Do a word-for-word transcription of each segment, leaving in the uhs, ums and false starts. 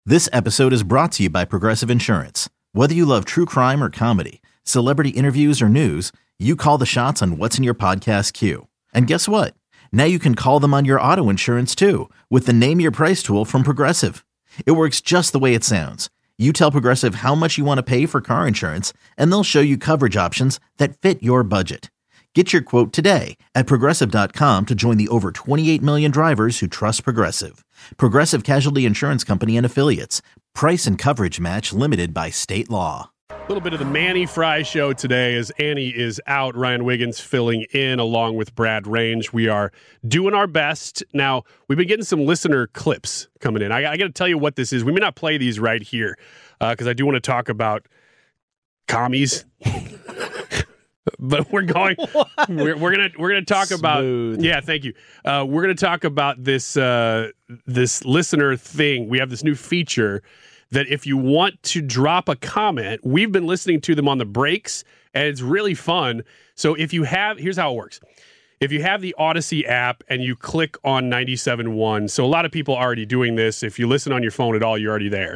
This episode is brought to you by Progressive Insurance. Whether you love true crime or comedy, celebrity interviews or news, you call the shots on what's in your podcast queue. And guess what? Now you can call them on your auto insurance too with the Name Your Price tool from Progressive. It works just the way it sounds. You tell Progressive how much you want to pay for car insurance, and they'll show you coverage options that fit your budget. Get your quote today at Progressive dot com to join the over twenty-eight million drivers who trust Progressive. Progressive Casualty Insurance Company and Affiliates. Price and coverage match limited by state law. A little bit of the Manny Fry Show today as Annie is out. Ryan Wiggins filling in along with Brad Range. We are doing our best. Now, we've been getting some listener clips coming in. I, I got to tell you what this is. We may not play these right here because uh, I do want to talk about commies. But we're going. We're, we're gonna we're gonna talk Smooth. about. Yeah, thank you. Uh, we're gonna talk about this uh, this listener thing. We have this new feature that if you want to drop a comment, we've been listening to them on the breaks, and it's really fun. So if you have, here's how it works. If you have the Odyssey app and you click on ninety-seven point one, so a lot of people are already doing this. If you listen on your phone at all, you're already there.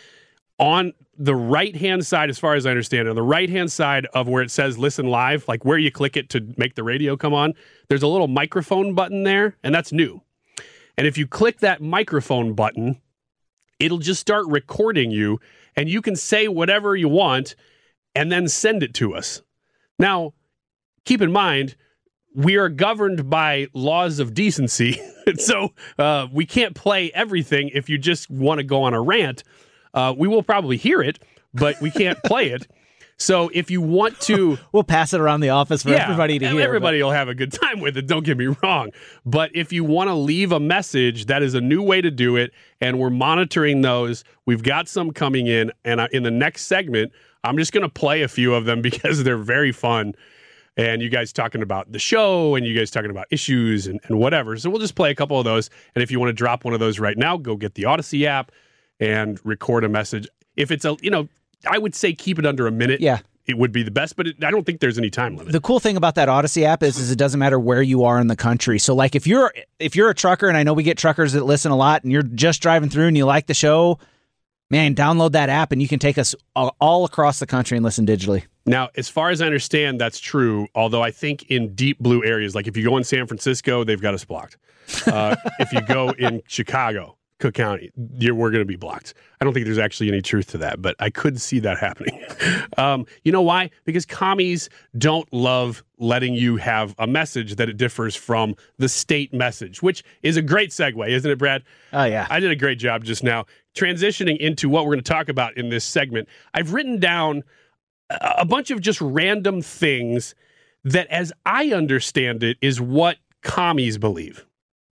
On the right-hand side, as far as I understand it, on the right-hand side of where it says listen live, like where you click it to make the radio come on, there's a little microphone button there, and that's new. And if you click that microphone button, it'll just start recording you, and you can say whatever you want and then send it to us. Now, keep in mind, we are governed by laws of decency, so uh, we can't play everything if you just want to go on a rant. Uh, we will probably hear it, but we can't play it. So if you want to... We'll pass it around the office for yeah, everybody to hear. Everybody but... will have a good time with it, don't get me wrong. But if you want to leave a message, that is a new way to do it, and we're monitoring those. We've got some coming in, and I, in the next segment, I'm just going to play a few of them because they're very fun. And you guys talking about the show, and you guys talking about issues and, and whatever. So we'll just play a couple of those, and if you want to drop one of those right now, go get the Odyssey app and record a message. If it's a, you know, I would say keep it under a minute. Yeah. It would be the best, but it, I don't think there's any time limit. The cool thing about that Odyssey app is, is it doesn't matter where you are in the country. So like if you're if you're a trucker, and I know we get truckers that listen a lot, and you're just driving through and you like the show, man, download that app and you can take us all across the country and listen digitally. Now, as far as I understand, that's true, although I think in deep blue areas, like if you go in San Francisco, they've got us blocked. Uh, if you go in Chicago, Cook County, you're, we're going to be blocked. I don't think there's actually any truth to that, but I could see that happening. um, you know why? Because commies don't love letting you have a message that it differs from the state message, which is a great segue, isn't it, Brad? Oh, yeah. I did a great job just now. Transitioning into what we're going to talk about in this segment, I've written down a bunch of just random things that, as I understand it, is what commies believe.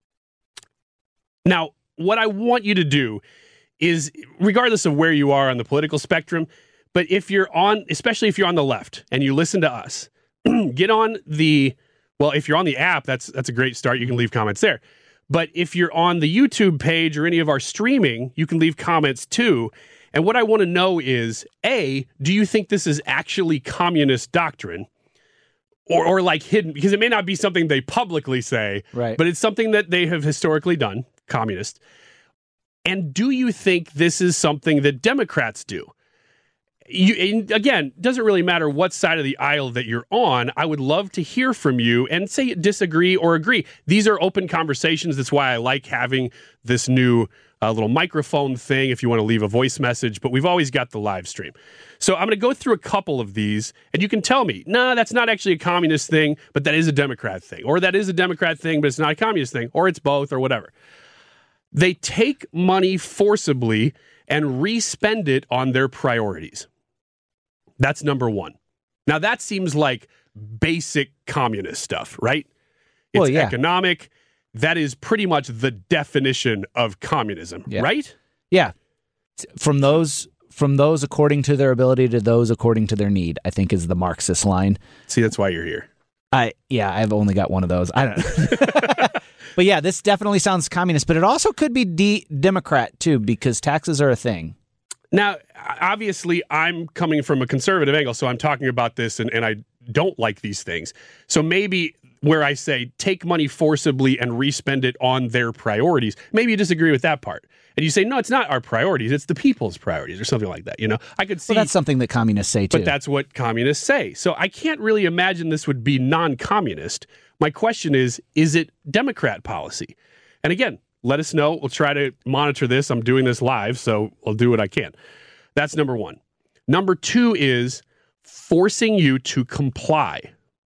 Now, what I want you to do is, regardless of where you are on the political spectrum, but if you're on, especially if you're on the left and you listen to us, get on the, well, if you're on the app, that's that's a great start. You can leave comments there. But if you're on the YouTube page or any of our streaming, you can leave comments too. And what I want to know is, A, do you think this is actually communist doctrine? Or, or like hidden, because it may not be something they publicly say, right, but it's something that they have historically done, communist. And do you think this is something that Democrats do? You, and again, doesn't really matter what side of the aisle that you're on. I would love to hear from you and say disagree or agree. These are open conversations. That's why I like having this new uh, little microphone thing if you want to leave a voice message, but we've always got the live stream. So I'm going to go through a couple of these, and you can tell me, no, nah, that's not actually a communist thing, but that is a Democrat thing. Or that is a Democrat thing, but it's not a communist thing. Or it's both, or whatever. They take money forcibly and re-spend it on their priorities. That's number one. Now, that seems like basic communist stuff, right? It's well, yeah. economic. That is pretty much the definition of communism, yeah. right? Yeah. From those from those according to their ability to those according to their need, I think is the Marxist line. See, that's why you're here. I yeah, I've only got one of those. I don't know. But yeah, this definitely sounds communist, but it also could be de- Democrat too, because taxes are a thing. Now, obviously, I'm coming from a conservative angle, so I'm talking about this, and, and I don't like these things. So maybe where I say take money forcibly and re-spend it on their priorities, maybe you disagree with that part. And you say, no, it's not our priorities. It's the people's priorities or something like that. You know, I could see. Well, that's something that communists say, too. But that's what communists say. So I can't really imagine this would be non-communist. My question is, is it Democrat policy? And again, let us know. We'll try to monitor this. I'm doing this live, so I'll do what I can. That's number one. Number two is forcing you to comply.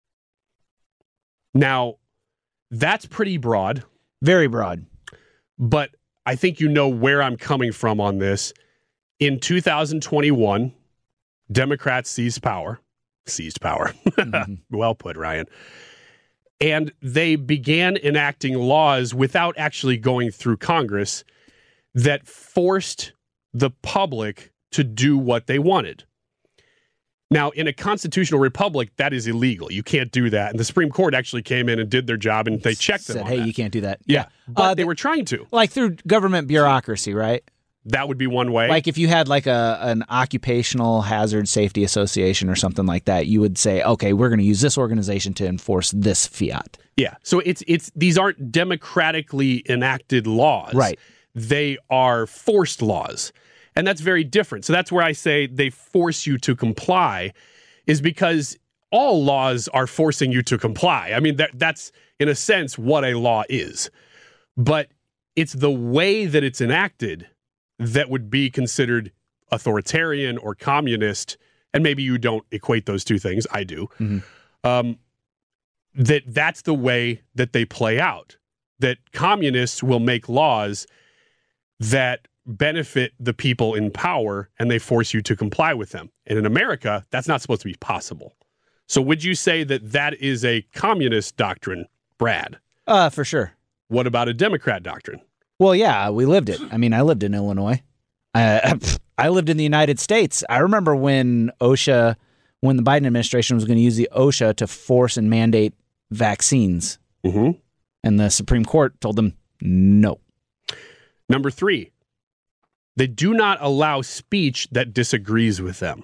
Now, that's pretty broad. Very broad. But I think you know where I'm coming from on this. In two thousand twenty-one, Democrats seized power. Seized power. Mm-hmm. Well put, Ryan. And they began enacting laws without actually going through Congress that forced the public to do what they wanted. Now, in a constitutional republic, that is illegal. You can't do that. And the Supreme Court actually came in and did their job, and they checked them Said, on hey, that. you can't do that. Yeah, but Uh, they were trying to. Like through government bureaucracy, right? That would be one way. Like if you had like a an occupational hazard safety association or something like that, you would say, okay, we're going to use this organization to enforce this fiat. Yeah. So it's it's these aren't democratically enacted laws. Right. They are forced laws. And that's very different. So that's where I say they force you to comply, is because all laws are forcing you to comply. I mean, that that's in a sense what a law is. But it's the way that it's enacted that would be considered authoritarian or communist. And maybe you don't equate those two things. I do. Mm-hmm. Um, that that's the way that they play out. That communists will make laws that benefit the people in power, and they force you to comply with them. And in America, that's not supposed to be possible. So would you say that that is a communist doctrine, Brad? Uh, for sure. What about a Democrat doctrine? Well, yeah, we lived it. I mean, I lived in Illinois. Uh, I lived in the United States. I remember when OSHA, when the Biden administration was going to use the OSHA to force and mandate vaccines. Mm-hmm. And the Supreme Court told them no. Number three, they do not allow speech that disagrees with them.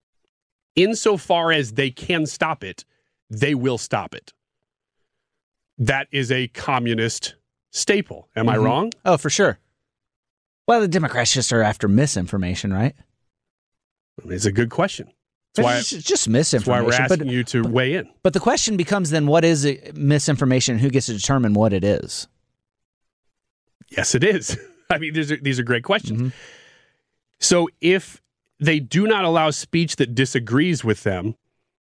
Insofar as they can stop it, they will stop it. That is a communist staple. Am mm-hmm. I wrong? Oh, for sure. Well, the Democrats just are after misinformation, right? It's a good question. That's why, it's just misinformation. That's why we're asking but, you to but, weigh in. But the question becomes then, what is it, misinformation? Who gets to determine what it is? Yes, it is. I mean, these are, these are great questions. Mm-hmm. So if they do not allow speech that disagrees with them,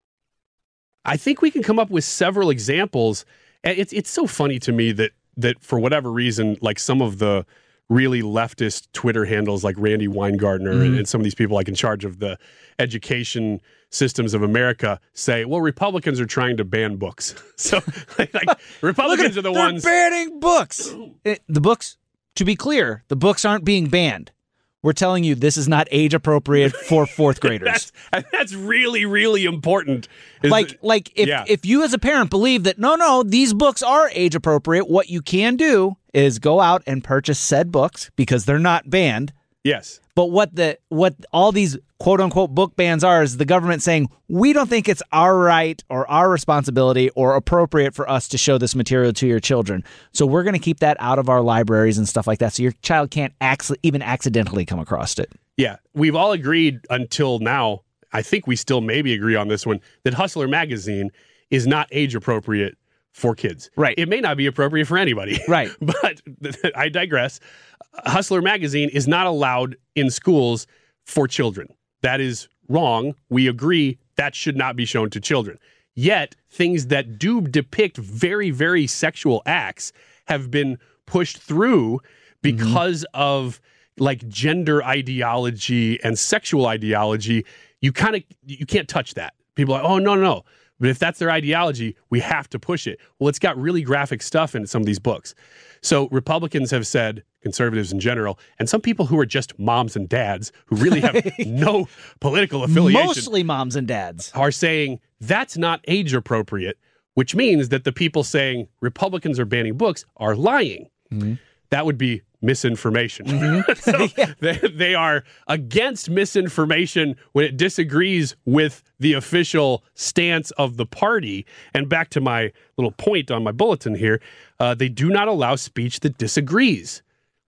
I think we can come up with several examples. And it's it's so funny to me that that for whatever reason, like some of the really leftist Twitter handles like Randy Weingartner mm-hmm. and, and some of these people like in charge of the education systems of America say, well, Republicans are trying to ban books. So like, like Republicans at, are the they're ones banning books. It, the books, to be clear, the books aren't being banned. We're telling you this is not age appropriate for fourth graders. that's, that's really, really important. Like, it, like if, yeah. if you as a parent believe that, no, no, these books are age appropriate, what you can do is go out and purchase said books because they're not banned. Yes. But what the what all these quote unquote book bans are is the government saying, we don't think it's our right or our responsibility or appropriate for us to show this material to your children. So we're going to keep that out of our libraries and stuff like that. So your child can't ac- even accidentally come across it. Yeah. We've all agreed until now, I think we still maybe agree on this one, that Hustler Magazine is not age appropriate for kids. Right. It may not be appropriate for anybody. Right. But I digress. Hustler Magazine is not allowed in schools for children. That is wrong. We agree that should not be shown to children. Yet, things that do depict very, very sexual acts have been pushed through because mm-hmm. of like gender ideology and sexual ideology. You kind of, you can't touch that. People are like, oh, no, no, no. But if that's their ideology, we have to push it. Well, it's got really graphic stuff in some of these books. So Republicans have said, conservatives in general, and some people who are just moms and dads who really have no political affiliation. Mostly moms and dads. Are saying that's not age appropriate, which means that the people saying Republicans are banning books are lying. Mm-hmm. That would be misinformation. Mm-hmm. so yeah. they, they are against misinformation when it disagrees with the official stance of the party. And back to my little point on my bulletin here, uh, they do not allow speech that disagrees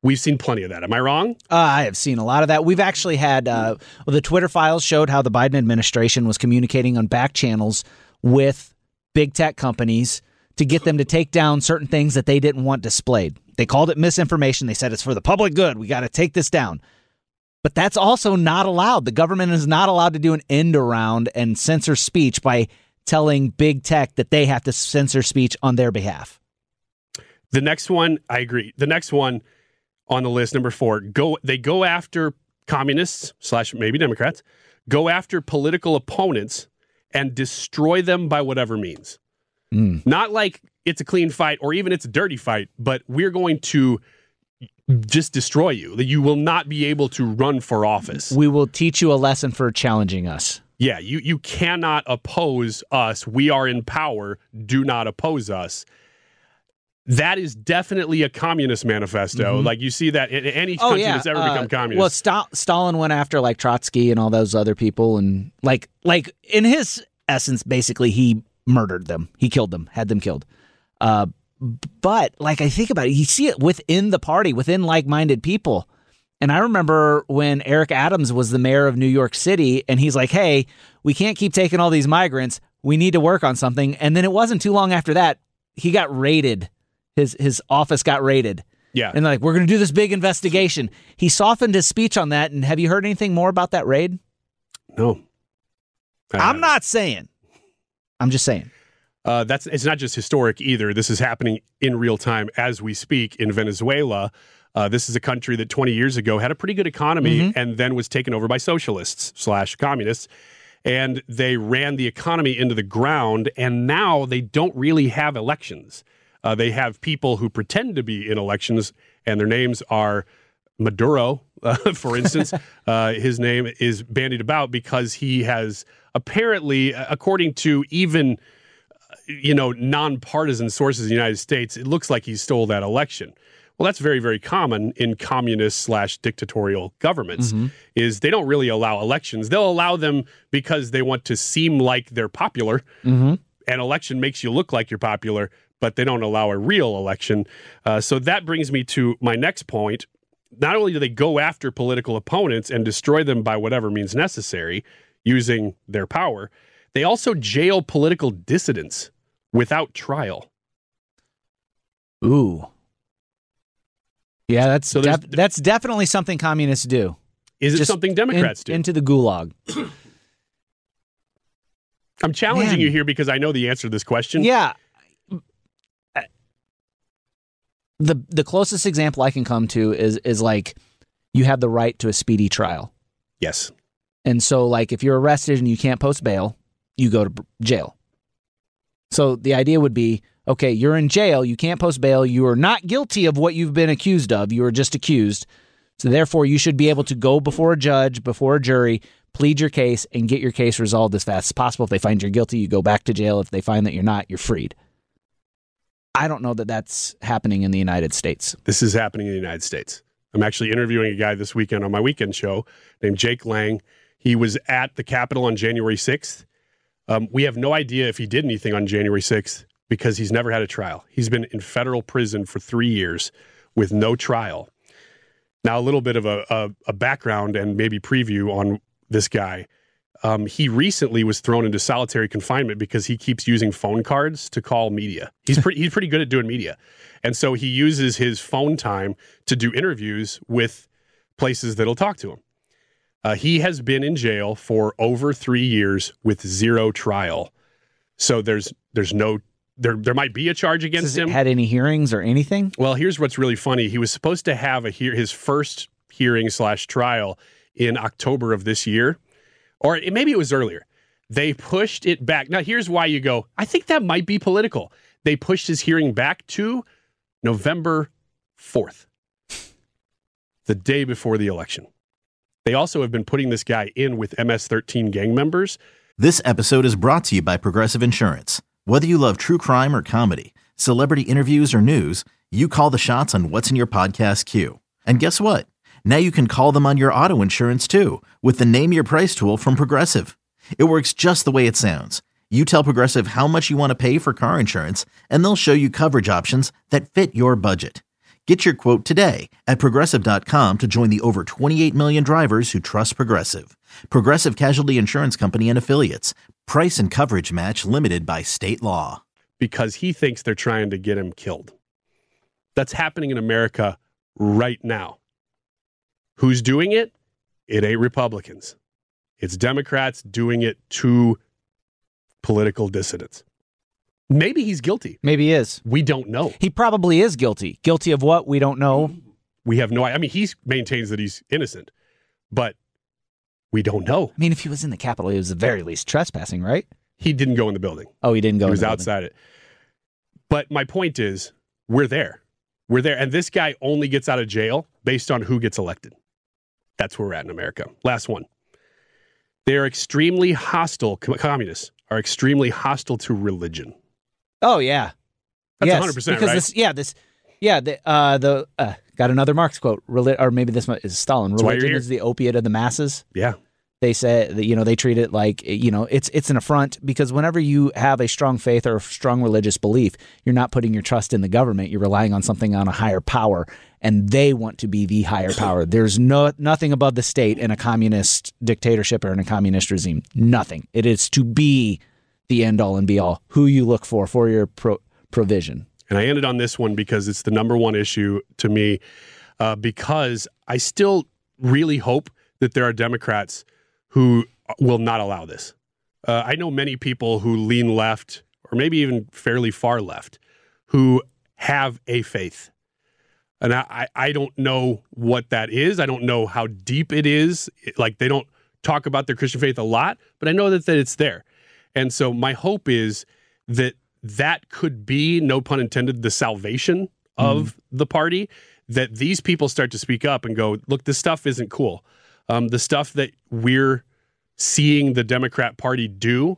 We've seen plenty of that. Am I wrong? Uh, I have seen a lot of that. We've actually had uh, well, the Twitter files showed how the Biden administration was communicating on back channels with big tech companies to get them to take down certain things that they didn't want displayed. They called it misinformation. They said it's for the public good. We got to take this down. But that's also not allowed. The government is not allowed to do an end around and censor speech by telling big tech that they have to censor speech on their behalf. The next one, I agree. The next one on the list, number four, go. They go after communists slash maybe Democrats, go after political opponents and destroy them by whatever means. Mm. Not like it's a clean fight or even it's a dirty fight, but we're going to just destroy you. That you will not be able to run for office. We will teach you a lesson for challenging us. Yeah, you, you cannot oppose us. We are in power. Do not oppose us. That is definitely a communist manifesto. Mm-hmm. Like you see that in any oh, country yeah. that's ever uh, become communist. Well, St- Stalin went after like Trotsky and all those other people, and like like in his essence, basically he murdered them. He killed them, had them killed. Uh, but like I think about it, you see it within the party, within like-minded people. And I remember when Eric Adams was the mayor of New York City, and he's like, "Hey, we can't keep taking all these migrants. We need to work on something." And then it wasn't too long after that he got raided. His his office got raided. Yeah. And they're like, we're going to do this big investigation. He softened his speech on that. And have you heard anything more about that raid? No. I'm not saying. I'm just saying. Uh, that's it's not just historic either. This is happening in real time as we speak in Venezuela. Uh, this is a country that twenty years ago had a pretty good economy mm-hmm. and then was taken over by socialists slash communists. And they ran the economy into the ground. And now they don't really have elections. Uh, they have people who pretend to be in elections, and their names are Maduro, uh, for instance. uh, his name is bandied about because he has apparently, according to even, you know, nonpartisan sources in the United States, it looks like he stole that election. Well, that's very, very common in communist slash dictatorial governments, mm-hmm. is they don't really allow elections. They'll allow them because they want to seem like they're popular. Mm-hmm. An election makes you look like you're popular, but they don't allow a real election. Uh, so that brings me to my next point. Not only do they go after political opponents and destroy them by whatever means necessary using their power, they also jail political dissidents without trial. Ooh. Yeah, that's so def- that's definitely something communists do. Is it Just something Democrats in, do? Into the gulag. I'm challenging Man. you here because I know the answer to this question. Yeah. The the closest example I can come to is is like you have the right to a speedy trial. Yes. And so like if you're arrested and you can't post bail, you go to jail. So the idea would be, okay, you're in jail, you can't post bail, you are not guilty of what you've been accused of, you are just accused. So therefore you should be able to go before a judge, before a jury, plead your case and get your case resolved as fast as possible. If they find you're guilty, you go back to jail. If they find that you're not, you're freed. I don't know that that's happening in the United States. This is happening in the United States. I'm actually interviewing a guy this weekend on my weekend show named Jake Lang. He was at the Capitol on January sixth. Um, we have no idea if he did anything on January sixth because he's never had a trial. He's been in federal prison for three years with no trial. Now, a little bit of a, a, a background and maybe preview on this guy. Um, he recently was thrown into solitary confinement because he keeps using phone cards to call media. He's pretty he's pretty good at doing media. And so he uses his phone time to do interviews with places that'll talk to him. Uh, he has been in jail for over three years with zero trial. So there's there's no there there might be a charge against Has him. It had any hearings or anything? Well, here's what's really funny. He was supposed to have a hear his first hearing slash trial in October of this year. Or maybe it was earlier. They pushed it back. Now, here's why you go, I think that might be political. They pushed his hearing back to November fourth, the day before the election. They also have been putting this guy in with M S thirteen gang members. This episode is brought to you by Progressive Insurance. Whether you love true crime or comedy, celebrity interviews or news, you call the shots on what's in your podcast queue. And guess what? Now you can call them on your auto insurance too with the Name Your Price tool from Progressive. It works just the way it sounds. You tell Progressive how much you want to pay for car insurance, and they'll show you coverage options that fit your budget. Get your quote today at Progressive dot com to join the over twenty-eight million drivers who trust Progressive. Progressive Casualty Insurance Company and Affiliates. Price and coverage match limited by state law. Because he thinks they're trying to get him killed. That's happening in America right now. Who's doing it? It ain't Republicans. It's Democrats doing it to political dissidents. Maybe he's guilty. Maybe he is. We don't know. He probably is guilty. Guilty of what? We don't know. We have no idea. I mean, he maintains that he's innocent, but we don't know. I mean, if he was in the Capitol, he was at the very least trespassing, right? He didn't go in the building. Oh, he didn't go He in was the outside it. But my point is, we're there. We're there. And this guy only gets out of jail based on who gets elected. That's where we're at in America. Last one. They are extremely hostile, communists are extremely hostile to religion. Oh, yeah. That's yes, one hundred percent, because right? This, yeah, this, yeah, the, uh, the, uh, got another Marx quote, Reli- or maybe this is Stalin. That's why you're Religion here. is the opiate of the masses. Yeah. They say that, you know, they treat it like, you know, it's it's an affront because whenever you have a strong faith or a strong religious belief, you're not putting your trust in the government. You're relying on something on a higher power, and they want to be the higher power. There's no nothing above the state in a communist dictatorship or in a communist regime. Nothing. It is to be the end all and be all. Who you look for for your pro- provision. And I ended on this one because it's the number one issue to me, uh, because I still really hope that there are Democrats who will not allow this. Uh, I know many people who lean left, or maybe even fairly far left, who have a faith. And I, I don't know what that is. I don't know how deep it is. It, like, they don't talk about their Christian faith a lot, but I know that, that it's there. And so my hope is that that could be, no pun intended, the salvation of mm. the party, that these people start to speak up and go, look, this stuff isn't cool. Um, the stuff that we're seeing the Democrat Party do,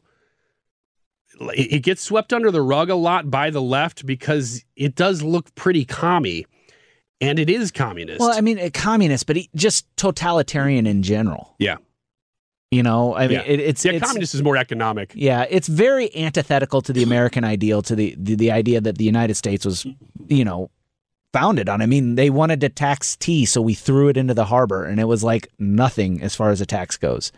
it, it gets swept under the rug a lot by the left because it does look pretty commie, and it is communist. Well, I mean, a communist, but he, just totalitarian in general. Yeah. You know, I mean, yeah. it, it's... Yeah, it's, communist is more economic. Yeah, it's very antithetical to the American ideal, to the, the, the idea that the United States was, you know, founded on. I mean, they wanted to tax tea, so we threw it into the harbor, and it was like nothing as far as a tax goes.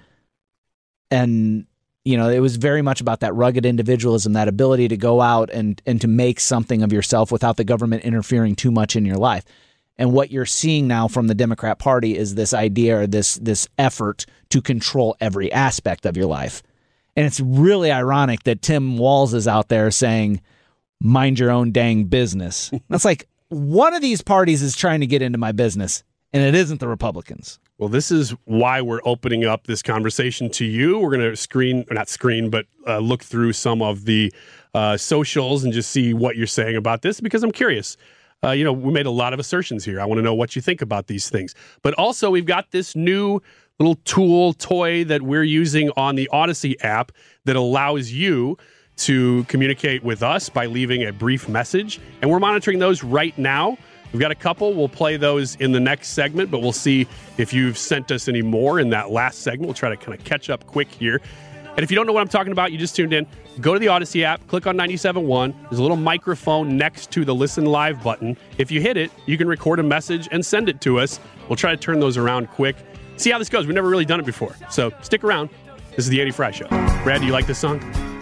And, you know, it was very much about that rugged individualism, that ability to go out and, and to make something of yourself without the government interfering too much in your life. And what you're seeing now from the Democrat Party is this idea or this this effort to control every aspect of your life. And it's really ironic that Tim Walz is out there saying, mind your own dang business. That's like, one of these parties is trying to get into my business, and it isn't the Republicans. Well, this is why we're opening up this conversation to you. We're going to screen, or not screen, but uh, look through some of the uh, socials and just see what you're saying about this, because I'm curious. Uh, you know, we made a lot of assertions here. I want to know what you think about these things. But also, we've got this new little tool, toy that we're using on the Odyssey app that allows you to communicate with us by leaving a brief message. And we're monitoring those right now. We've got a couple. We'll play those in the next segment, but we'll see if you've sent us any more in that last segment. We'll try to kind of catch up quick here. And if you don't know what I'm talking about, you just tuned in, go to the Odyssey app, click on ninety-seven point one. There's a little microphone next to the Listen Live button. If you hit it, you can record a message and send it to us. We'll try to turn those around quick. See how this goes. We've never really done it before. So stick around. This is the Andy Fry Show. Brad, do you like this song?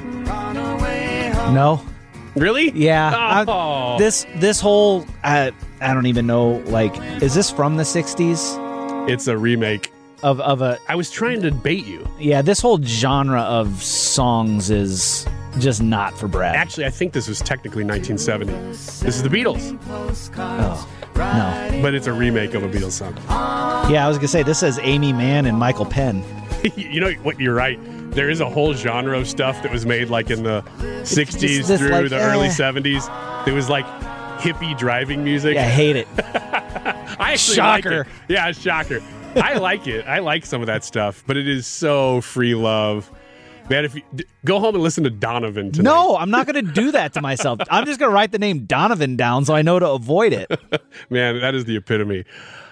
No. Really? Yeah. Oh. I, this this whole, I, I don't even know, like, is this from the sixties? It's a remake. Of, of a... I was trying to bait you. Yeah, this whole genre of songs is just not for Brad. Actually, I think this was technically nineteen seventy. This is the Beatles. Oh, no. But it's a remake of a Beatles song. Yeah, I was going to say, this says Amy Mann and Michael Penn. You know what? You're right. There is a whole genre of stuff that was made like in the sixties this, through like, the eh. early seventies. It was like hippie driving music. Yeah, I hate it. I actually Shocker. like it. Yeah, shocker. I like it. I like some of that stuff, but it is so free love. Man, if you d- go home and listen to Donovan tonight. No, I'm not going to do that to myself. I'm just going to write the name Donovan down so I know to avoid it. Man, that is the epitome.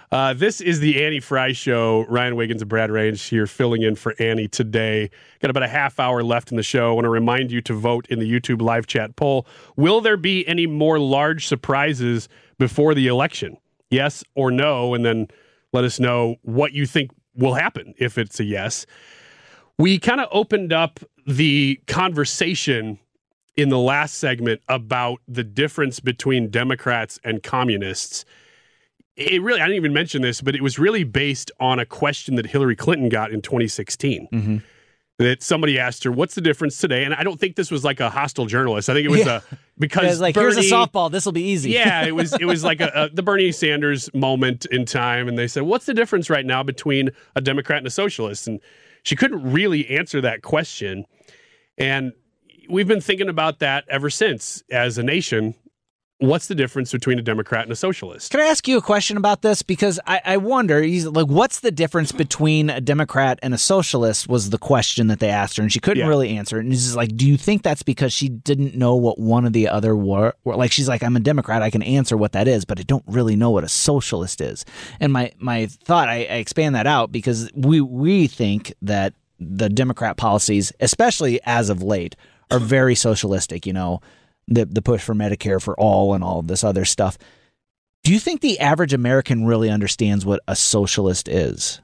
Uh, this is the Annie Fry Show. Ryan Wiggins and Brad Range here filling in for Annie today. Got about a half hour left in the show. I want to remind you to vote in the YouTube live chat poll. Will there be any more large surprises before the election? Yes or no? And then let us know what you think will happen if it's a yes. We kind of opened up the conversation in the last segment about the difference between Democrats and communists. It really, I didn't even mention this, but it was really based on a question that Hillary Clinton got in twenty sixteen. Mm-hmm. That somebody asked her, what's the difference today? And I don't think this was like a hostile journalist. I think it was yeah. a, because yeah, like, Bernie, here's a softball, this will be easy. Yeah, it was it was like a, a, the Bernie Sanders moment in time. And they said, what's the difference right now between a Democrat and a socialist? And she couldn't really answer that question. And we've been thinking about that ever since as a nation. What's the difference between a Democrat and a socialist? Can I ask you a question about this? Because I, I wonder, he's like, what's the difference between a Democrat and a socialist was the question that they asked her, and she couldn't yeah. really answer it. And he's like, do you think that's because she didn't know what one or the other were? Like, she's like, I'm a Democrat, I can answer what that is, but I don't really know what a socialist is. And my, my thought, I, I expand that out because we we think that the Democrat policies, especially as of late, are very socialistic, you know, the the push for Medicare for all and all of this other stuff. Do you think the average American really understands what a socialist is?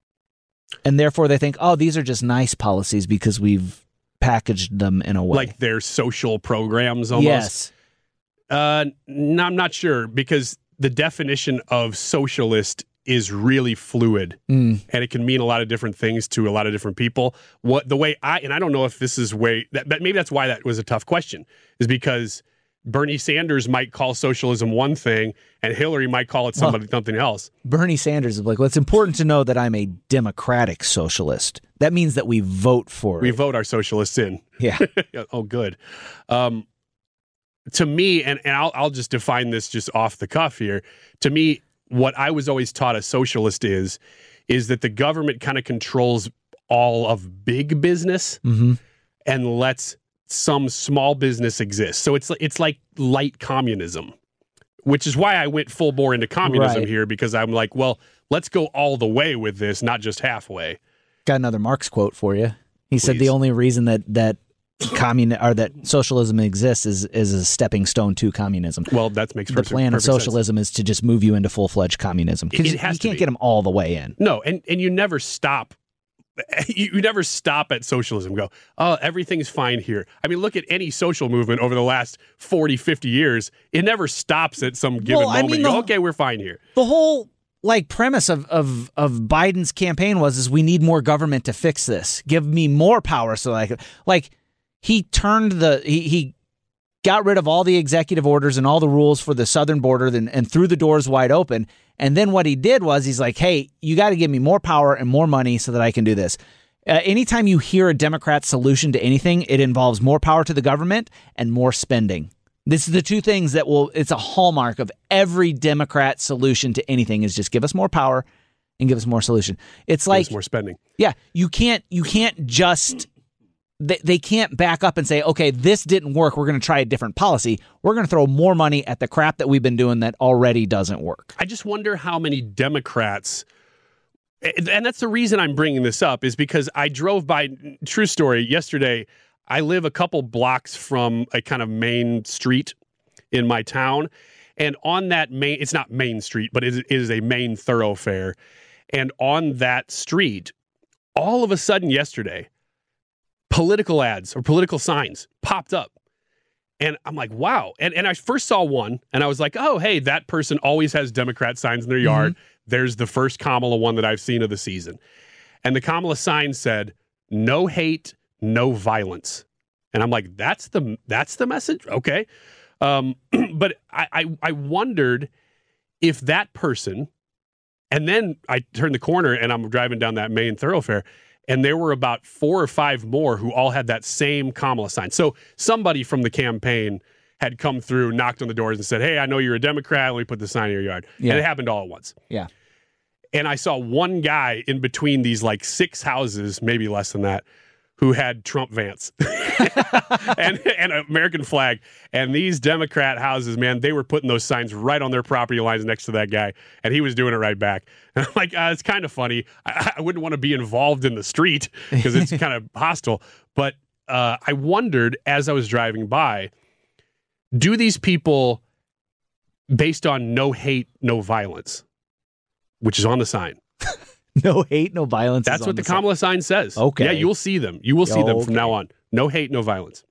And therefore they think, oh, these are just nice policies because we've packaged them in a way. Like they're social programs almost? Yes. Uh, no, I'm not sure because the definition of socialist is really fluid mm. and it can mean a lot of different things to a lot of different people. What the way I, and I don't know if this is way that, that maybe that's why that was a tough question, is because Bernie Sanders might call socialism one thing and Hillary might call it somebody, well, something else. Bernie Sanders is like, well, it's important to know that I'm a democratic socialist. That means that we vote for we it. We vote our socialists in. Yeah. Oh, good. Um, to me, and, and I'll, I'll just define this just off the cuff here. To me, what I was always taught a socialist is, is that the government kind of controls all of big business mm-hmm. and lets some small business exist. So it's it's like light communism, which is why I went full bore into communism right. here, because I'm like, well, let's go all the way with this, not just halfway. Got another Marx quote for you. He Please. said the only reason that that commun or that socialism exists is is a stepping stone to communism. Well, that makes the plan of socialism sense. Is to just move you into full fledged communism because you can't be. Get them all the way in. No, and and you never stop. You never stop at socialism. Go, oh, everything's fine here. I mean, look at any social movement over the last forty, fifty years. It never stops at some given well, moment. I mean, you go, the, okay, we're fine here. The whole like premise of, of of Biden's campaign was is we need more government to fix this. Give me more power so I could like. He turned the he, he got rid of all the executive orders and all the rules for the southern border and, and threw the doors wide open. And then what he did was he's like, hey, you got to give me more power and more money so that I can do this. Uh, anytime you hear a Democrat solution to anything, it involves more power to the government and more spending. This is the two things that will, it's a hallmark of every Democrat solution to anything is just give us more power and give us more solution. It's like give us more spending. Yeah. You can't, you can't just, they, they can't back up and say, okay, this didn't work. We're going to try a different policy. We're going to throw more money at the crap that we've been doing that already doesn't work. I just wonder how many Democrats, and that's the reason I'm bringing this up, is because I drove by, true story, yesterday. I live a couple blocks from a kind of main street in my town. And on that main, it's not Main Street, but it is a main thoroughfare. And on that street, all of a sudden yesterday, political ads or political signs popped up. And I'm like, wow. And and I first saw one and I was like, oh, hey, that person always has Democrat signs in their yard. Mm-hmm. There's the first Kamala one that I've seen of the season. And the Kamala sign said, no hate, no violence. And I'm like, that's the that's the message? Okay. Um, but I, I I wondered if that person, and then I turned the corner and I'm driving down that main thoroughfare, and there were about four or five more who all had that same Kamala sign. So somebody from the campaign had come through, knocked on the doors and said, hey, I know you're a Democrat. Let me put the sign in your yard. Yeah. And it happened all at once. Yeah. And I saw one guy in between these like six houses, maybe less than that, who had Trump Vance and, and an American flag. And these Democrat houses, man, they were putting those signs right on their property lines next to that guy, and he was doing it right back. And I'm like, uh, it's kind of funny. I, I wouldn't want to be involved in the street because it's kind of hostile. But uh, I wondered as I was driving by, do these people, based on no hate, no violence, which is on the sign. No hate, no violence. That's what the, the Kamala sign says. Okay. Yeah, you'll see them. You will see them okay. from now on. No hate, no violence.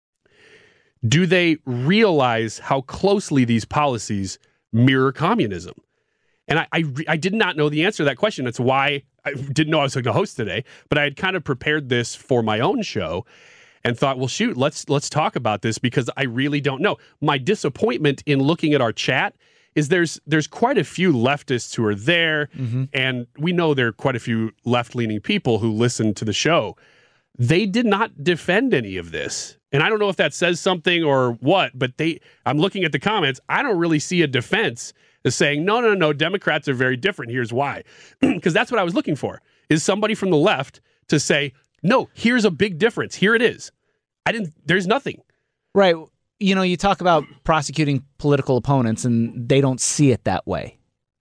Do they realize how closely these policies mirror communism? And I, I, I did not know the answer to that question. That's why I didn't know I was going to host today, but I had kind of prepared this for my own show and thought, well, shoot, let's let's talk about this because I really don't know. My disappointment in looking at our chat is there's there's quite a few leftists who are there, mm-hmm. and we know there are quite a few left-leaning people who listen to the show. They did not defend any of this. And I don't know if that says something or what, but they I'm looking at the comments. I don't really see a defense as saying, no, no, no, Democrats are very different. Here's why. Because that's what I was looking for, is somebody from the left to say, no, here's a big difference. Here it is. I didn't, there's nothing. Right. You know, you talk about prosecuting political opponents, and they don't see it that way.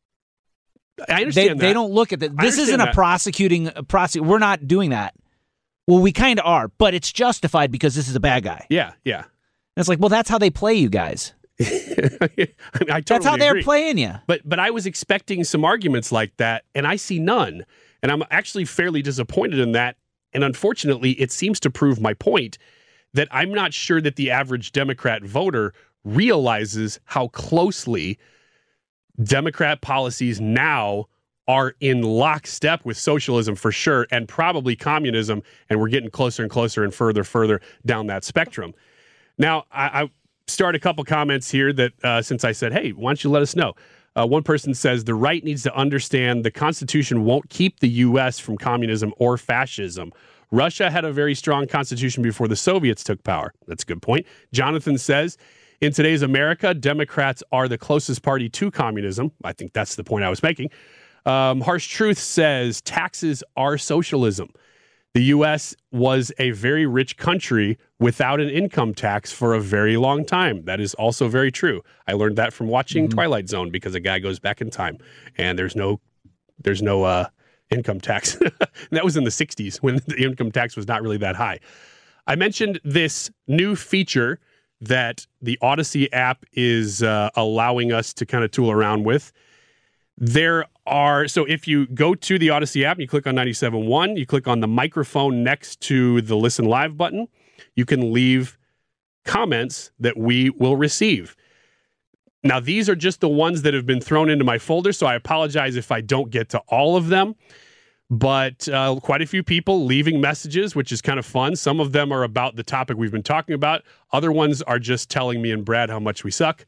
I understand they, that. They don't look at that. This isn't that. a prosecuting, a prosecute. We're not doing that. Well, we kind of are, but it's justified because this is a bad guy. Yeah, yeah. And it's like, well, that's how they play you guys. I mean, I totally that's how they're agree. playing you. But but I was expecting some arguments like that, and I see none. And I'm actually fairly disappointed in that. And unfortunately, it seems to prove my point that I'm not sure that the average Democrat voter realizes how closely Democrat policies now are in lockstep with socialism for sure, and probably communism, and we're getting closer and closer and further, further down that spectrum. Now, I, I start a couple comments here that uh, since I said, hey, why don't you let us know? Uh, one person says, the right needs to understand the Constitution won't keep the U S from communism or fascism. Russia had a very strong constitution before the Soviets took power. That's a good point. Jonathan says, in today's America, Democrats are the closest party to communism. I think that's the point I was making. Um, Harsh Truth says, taxes are socialism. The U S was a very rich country without an income tax for a very long time. That is also very true. I learned that from watching mm-hmm. Twilight Zone, because a guy goes back in time and there's no, there's no, uh, income tax. That was in the sixties when the income tax was not really that high. I mentioned this new feature that the Odyssey app is uh, allowing us to kind of tool around with. There are, so if you go to the Odyssey app and you click on ninety-seven point one, you click on the microphone next to the Listen Live button, you can leave comments that we will receive. Now, these are just the ones that have been thrown into my folder, so I apologize if I don't get to all of them. But uh, quite a few people leaving messages, which is kind of fun. Some of them are about the topic we've been talking about. Other ones are just telling me and Brad how much we suck.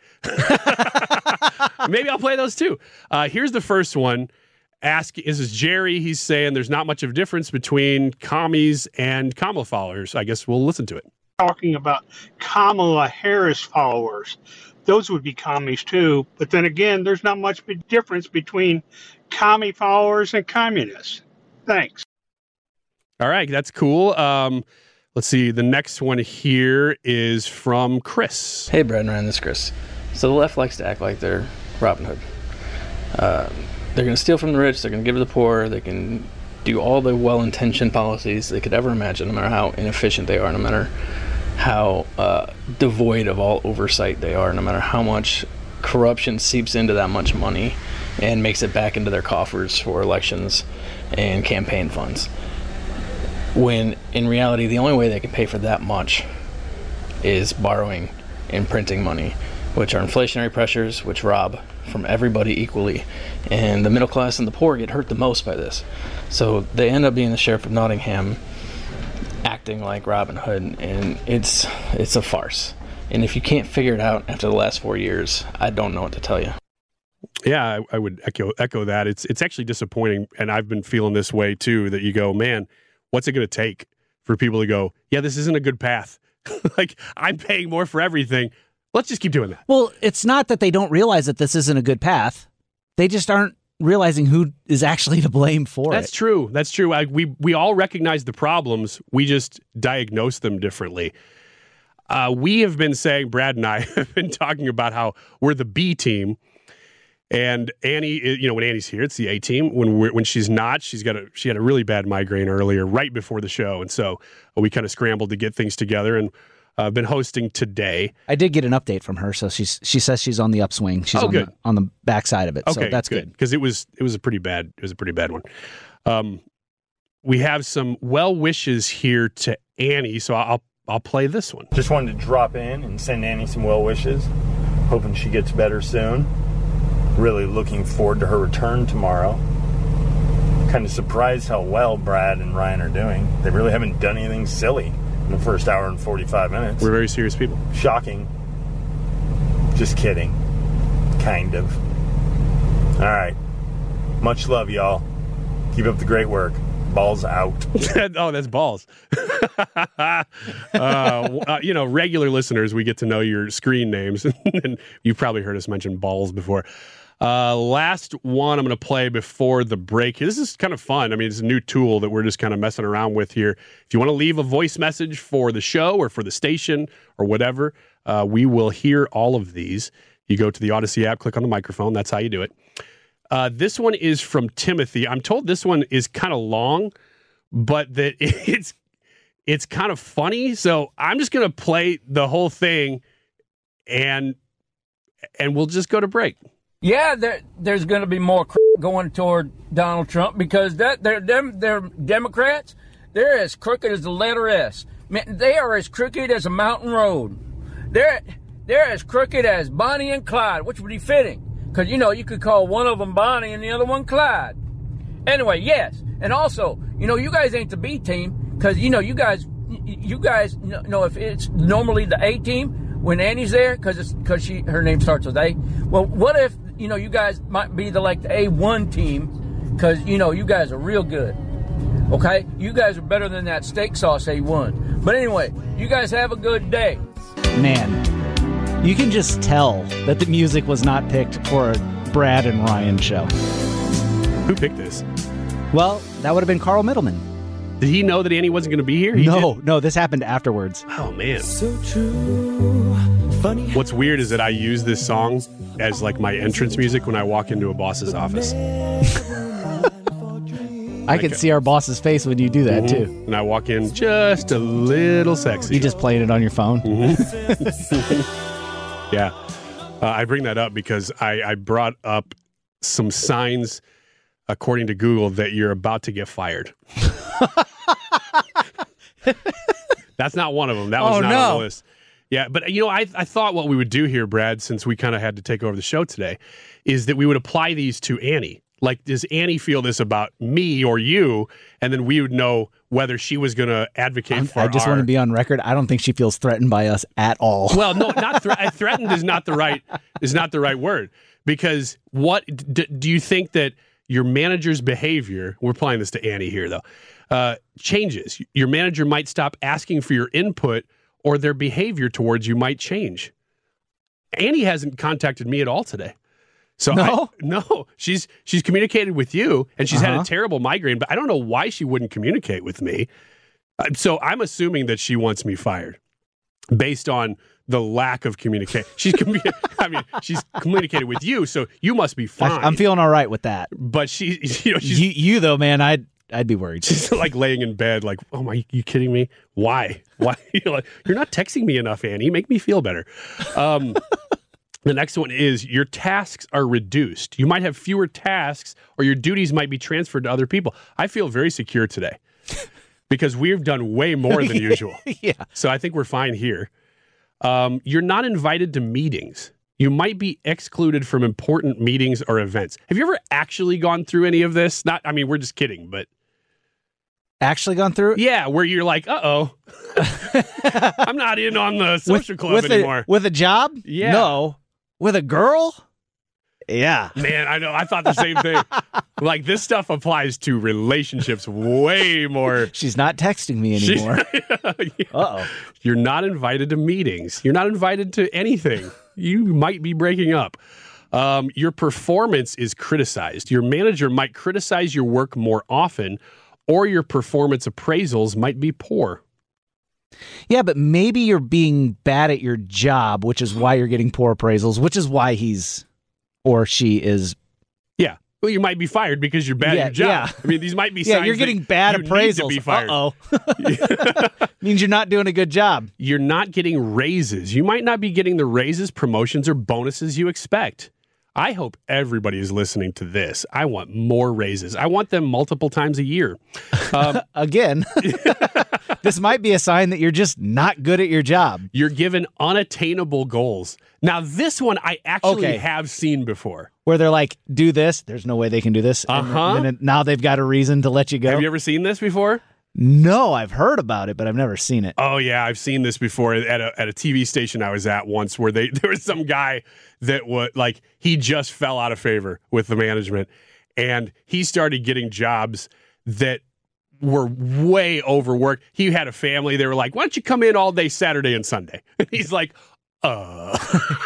Maybe I'll play those too. Uh, here's the first one. Ask, this is Jerry. He's saying there's not much of a difference between commies and Kamala followers. I guess we'll listen to it. Talking about Kamala Harris followers. Those would be commies too. But then again, there's not much difference between commie followers and communists. Thanks. All right, that's cool. Um, let's see. The next one here is from Chris. Hey, Brad and Ryan, this is Chris. So the left likes to act like they're Robin Hood. Uh, they're going to steal from the rich. They're going to give to the poor. They can do all the well-intentioned policies they could ever imagine, no matter how inefficient they are, no matter how uh, devoid of all oversight they are, no matter how much corruption seeps into that much money and makes it back into their coffers for elections and campaign funds. When in reality, the only way they can pay for that much is borrowing and printing money, which are inflationary pressures, which rob from everybody equally. And the middle class and the poor get hurt the most by this. So they end up being the sheriff of Nottingham, acting like Robin Hood, and it's it's a farce. And if you can't figure it out after the last four years, I don't know what to tell you. Yeah, I, I would echo echo that. It's it's actually disappointing, and I've been feeling this way too, that you go, man, what's it going to take for people to go, yeah, this isn't a good path. Like, I'm paying more for everything. Let's just keep doing that. Well, it's not that they don't realize that this isn't a good path. They just aren't realizing who is actually to blame for That's it. true. That's true. I, we we all recognize the problems. We just diagnose them differently. Uh, we have been saying, Brad and I have been talking about how we're the B team, and Annie, you know, when Annie's here, it's the A team. When we're, when she's not, she's got a she had a really bad migraine earlier, right before the show, and so we kind of scrambled to get things together. And I've uh, been hosting today. I did get an update from her, so she's she says she's on the upswing. She's oh, on good. the on the backside of it, okay, so that's good. Because it was it was a pretty bad it was a pretty bad one. Um, we have some well wishes here to Annie, so I'll I'll play this one. Just wanted to drop in and send Annie some well wishes, hoping she gets better soon. Really looking forward to her return tomorrow. Kind of surprised how well Brad and Ryan are doing. They really haven't done anything silly in the first hour and forty-five minutes. We're very serious people. Shocking. Just kidding. Kind of. All right. Much love, y'all. Keep up the great work. Balls out. Oh, that's balls. uh, uh, you know, regular listeners, we get to know your screen names. And you've probably heard us mention balls before. Uh, last one I'm going to play before the break. This is kind of fun. I mean, it's a new tool that we're just kind of messing around with here. If you want to leave a voice message for the show or for the station or whatever, uh, we will hear all of these. You go to the Odyssey app, click on the microphone. That's how you do it. Uh, this one is from Timothy. I'm told this one is kind of long, but that it's it's kind of funny. So I'm just going to play the whole thing, and and we'll just go to break. Yeah, there, there's going to be more cr- going toward Donald Trump because that they're them they're Democrats. They're as crooked as the letter S. Man, they are as crooked as a mountain road. They're they're as crooked as Bonnie and Clyde, which would be fitting. Because, you know, you could call one of them Bonnie and the other one Clyde. Anyway, yes. And also, you know, you guys ain't the B team. Because, you know, you guys, you guys, you know, if it's normally the A team when Annie's there, because it's because she her name starts with A. Well, what if, you know, you guys might be the like the A one team? Because, you know, you guys are real good. Okay? You guys are better than that steak sauce A one. But anyway, you guys have a good day. Man, you can just tell that the music was not picked for a Brad and Ryan show. Who picked this? Well, that would have been Carl Middleman. Did he know that Annie wasn't going to be here? He no, did? no, this happened afterwards. Oh, man. So true. Funny. What's weird is that I use this song as like my entrance music when I walk into a boss's office. I can see our boss's face when you do that, Mhm. too. And I walk in just a little sexy. You just playing it on your phone? Mm-hmm. Yeah. Uh, I bring that up because I, I brought up some signs, according to Google, that you're about to get fired. That's not one of them. That was Oh, not no. on the list. Yeah, but you know, I I thought what we would do here, Brad, since we kind of had to take over the show today, is that we would apply these to Annie. Like, does Annie feel this about me or you? And then we would know whether she was going to advocate I'm- for I just our... want to be on record. I don't think she feels threatened by us at all. Well, no, not thre- threatened is not the right is not the right word, because what d- do you think that your manager's behavior? We're applying this to Annie here, though. Uh, changes. Your manager might stop asking for your input, or their behavior towards you might change. Annie hasn't contacted me at all today. So No? I, no, she's she's communicated with you, and she's had Uh-huh. a terrible migraine, but I don't know why she wouldn't communicate with me. Uh, So I'm assuming that she wants me fired based on the lack of communication. She's commu- I mean, she's communicated with you, so you must be fine. I, I'm feeling all right with that. but she, you know, she's You, you though, man, I'd I'd be worried. She's like laying in bed, like, "Oh my, you kidding me? Why? Why? You're like, you're not texting me enough, Annie. Make me feel better." Um, the next one is your tasks are reduced. You might have fewer tasks, or your duties might be transferred to other people. I feel very secure today because we've done way more than usual. Yeah. So I think we're fine here. Um, you're not invited to meetings. You might be excluded from important meetings or events. Have you ever actually gone through any of this? Not, I mean, we're just kidding, but. Actually gone through it? Yeah, where you're like, uh-oh, I'm not in on the social club with anymore. A, with a job? Yeah. No. With a girl? Yeah. Man, I know. I thought the same thing. Like, this stuff applies to relationships way more. She's not texting me She- anymore. Yeah. Uh-oh. You're not invited to meetings. You're not invited to anything. You might be breaking up. Um, your performance is criticized. Your manager might criticize your work more often, or your performance appraisals might be poor. Yeah, but maybe you're being bad at your job, which is why you're getting poor appraisals, which is why he's or she is. Yeah. Well, you might be fired because you're bad Yeah, at your job. yeah. I mean, these might be Yeah, signs you're getting that bad you appraisals. Need to be fired. Uh-oh. Means you're not doing a good job. You're not getting raises. You might not be getting the raises, promotions, or bonuses you expect. I hope everybody is listening to this. I want more raises. I want them multiple times a year. Um, Again, this might be a sign that you're just not good at your job. You're given unattainable goals. Now, this one I actually Okay. have seen before. Where they're like, do this. There's no way they can do this. And Uh-huh. then it- now they've got a reason to let you go. Have you ever seen this before? No, I've heard about it, but I've never seen it. Oh yeah, I've seen this before at a at a T V station I was at once, where they there was some guy that was like he just fell out of favor with the management, and he started getting jobs that were way overworked. He had a family. They were like, "Why don't you come in all day Saturday and Sunday?" And he's like, "Uh,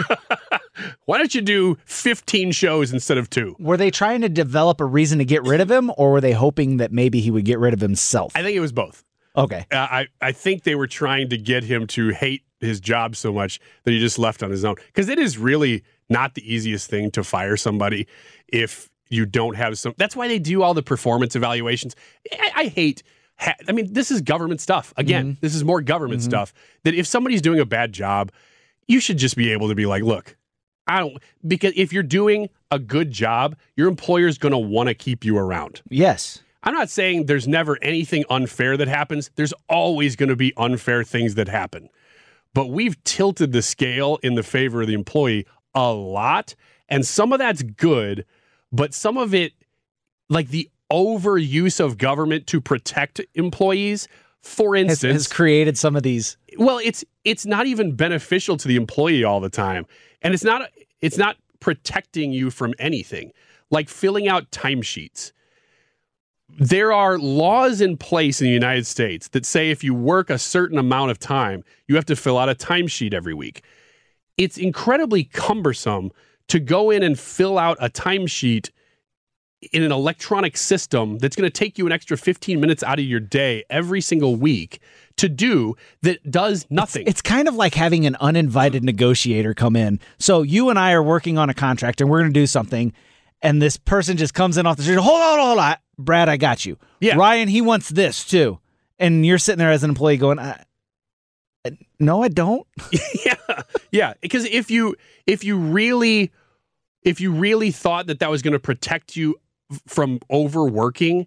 why don't you do fifteen shows instead of two?" Were they trying to develop a reason to get rid of him, or were they hoping that maybe he would get rid of himself? I think it was both. Okay. Uh, I, I think they were trying to get him to hate his job so much that he just left on his own. Because it is really not the easiest thing to fire somebody if you don't have some. That's why they do all the performance evaluations. I, I hate. Ha- I mean, this is government stuff. Again, Mm-hmm. this is more government mm-hmm. stuff. That if somebody's doing a bad job, you should just be able to be like, look, I don't. Because if you're doing a good job, your employer's going to want to keep you around. Yes. I'm not saying there's never anything unfair that happens. There's always going to be unfair things that happen. But we've tilted the scale in the favor of the employee a lot. And some of that's good, but some of it, like the overuse of government to protect employees, for Has, instance, has created some of these. well, it's it's not even beneficial to the employee all the time. And it's not it's not protecting you from anything, like filling out timesheets. There are laws in place in the United States that say if you work a certain amount of time, you have to fill out a timesheet every week. It's incredibly cumbersome to go in and fill out a timesheet in an electronic system that's going to take you an extra fifteen minutes out of your day every single week to do that does nothing. It's, it's kind of like having an uninvited negotiator come in. So you and I are working on a contract and we're going to do something, and this person just comes in off the street. Hold on, hold on. Brad, I got you. Yeah. Ryan, he wants this too. And you're sitting there as an employee going, I, no, I don't. yeah. Yeah. Because if you, if you really, if you really thought that that was going to protect you f- from overworking,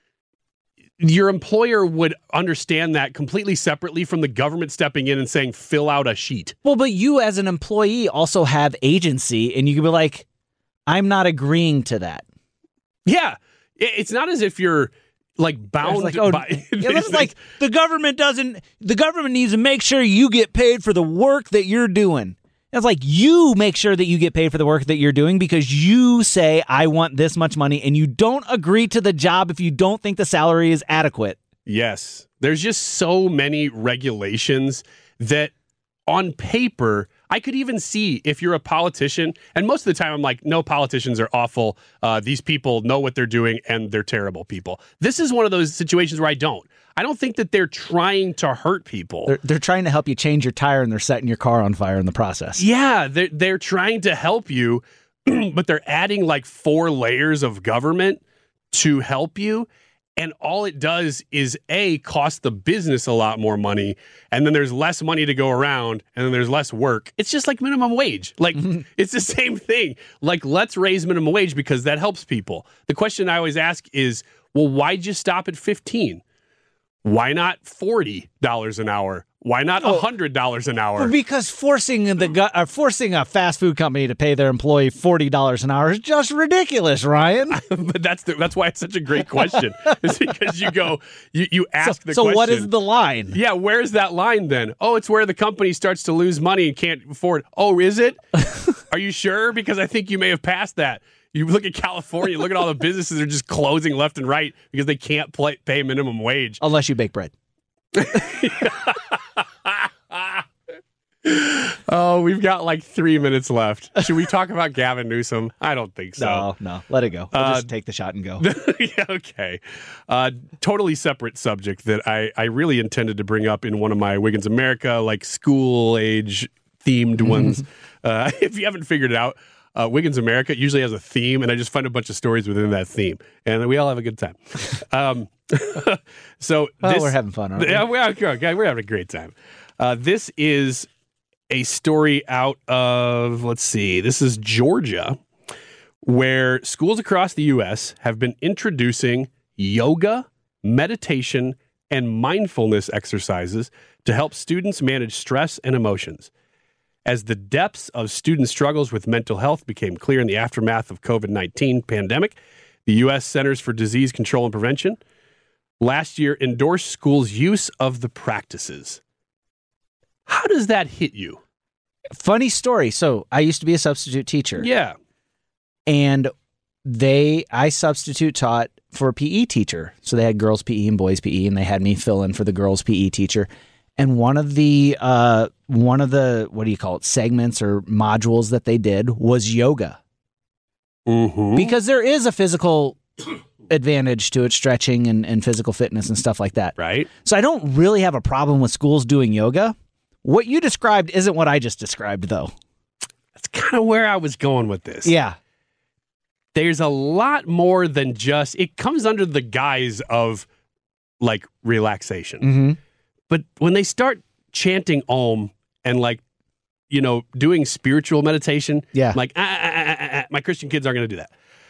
your employer would understand that completely separately from the government stepping in and saying, fill out a sheet. Well, but you as an employee also have agency, and you can be like, I'm not agreeing to that. Yeah. It's not as if you're like bound like, oh, by. yeah, it's like the government doesn't. The government needs to make sure you get paid for the work that you're doing. It's like you make sure that you get paid for the work that you're doing because you say I want this much money, and you don't agree to the job if you don't think the salary is adequate. Yes, there's just so many regulations that on paper, I could even see if you're a politician, and most of the time I'm like, no, politicians are awful. Uh, these people know what they're doing, and they're terrible people. This is one of those situations where I don't. I don't think that they're trying to hurt people. They're, they're trying to help you change your tire, and they're setting your car on fire in the process. Yeah, they're, they're trying to help you, but they're adding like four layers of government to help you. And all it does is, A, cost the business a lot more money, and then there's less money to go around, and then there's less work. It's just like minimum wage. Like, it's the same thing. Like, let's raise minimum wage because that helps people. The question I always ask is, well, why'd you stop at fifteen? Why not forty dollars an hour? Why not one hundred dollars an hour? Because forcing the gu- uh, forcing a fast food company to pay their employee forty dollars an hour is just ridiculous, Ryan. But that's the, that's why it's such a great question. It's because you go, you, you ask so, the so question. what is the line? Yeah, where's that line then? Oh, it's where the company starts to lose money and can't afford. Oh, is it? Are you sure? Because I think you may have passed that. You look at California, look at all the businesses that are just closing left and right because they can't play, pay minimum wage. Unless you bake bread. Oh, we've got like three minutes left. Should we talk about Gavin Newsom? I don't think so. No, no. Let it go. We'll Uh, just take the shot and go. Yeah, okay. Uh, totally separate subject that I, I really intended to bring up in one of my Wiggins America, like school age themed ones. Uh, if you haven't figured it out, uh, Wiggins America usually has a theme, and I just find a bunch of stories within that theme, and we all have a good time. Um, so Well, this, we're having fun, aren't we? Yeah, we're, okay, we're having a great time. Uh, this is a story out of, let's see, this is Georgia, where schools across the U S have been introducing yoga, meditation, and mindfulness exercises to help students manage stress and emotions. As the depths of student struggles with mental health became clear in the aftermath of COVID nineteen pandemic, the U S Centers for Disease Control and Prevention last year endorsed schools' use of the practices. How does that hit you? Funny story. So I used to be a substitute teacher. Yeah. And they, I substitute taught for a P E teacher. So they had girls P E and boys P E, and they had me fill in for the girls P E teacher. And one of the, uh, one of the, what do you call it, segments or modules that they did was yoga. Mm-hmm. Because there is a physical advantage to it, stretching and, and physical fitness and stuff like that. Right. So I don't really have a problem with schools doing yoga. What you described isn't what I just described, though. That's kind of where I was going with this. Yeah. There's a lot more than just, it comes under the guise of like relaxation. Mm-hmm. But when they start chanting Om and like, you know, doing spiritual meditation, Yeah. I'm like, ah, ah, ah, ah, ah, my Christian kids aren't going to do that.